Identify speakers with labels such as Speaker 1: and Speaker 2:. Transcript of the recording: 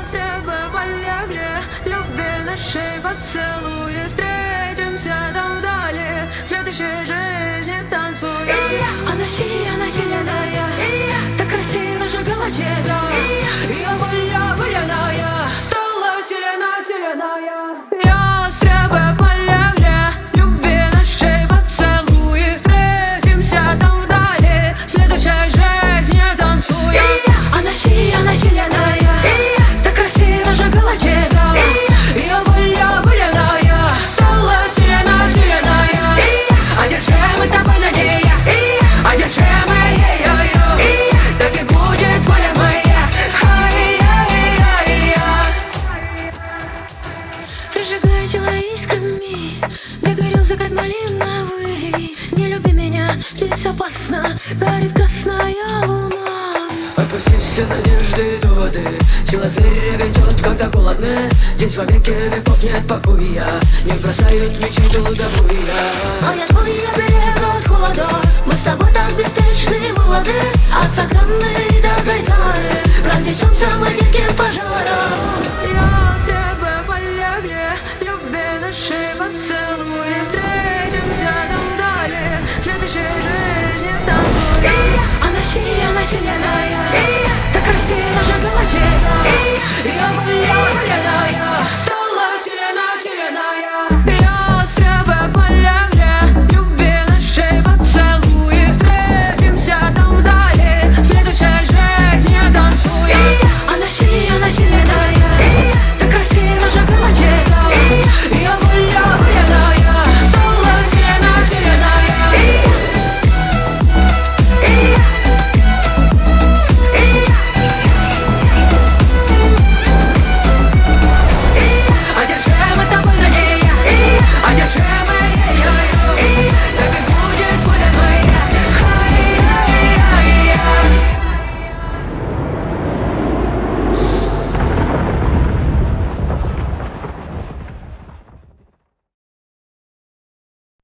Speaker 1: Ястребы полегли, любви нашей поцелуи. Встретимся там вдали, в следующей жизни танцуя. Она сильная, так красиво жгла тебя. Ее воля воляная стала сильная. Ястребы полегли, любви нашей поцелуи. Встретимся там вдали, в следующей жизни танцуя. Она сильная, так красиво жгла тебя. Ее воля воляная стала сильная. Одержимы тобой на ней, одержимы ею. Так и будет воля моя. Прижигая тело искрами, догорел закат малиновый. Не люби меня, здесь опасно, горит красная луна.
Speaker 2: Отпустив все надежды и доводы, сила зверя ведет, когда голодны. Здесь во веки веков нет покоя, не бросают мечи трудовые.
Speaker 1: А я твой оберег от холода. Мы с тобой так беспечны и молоды. От Саграны до Гайдары пронесемся мы диким пожаром.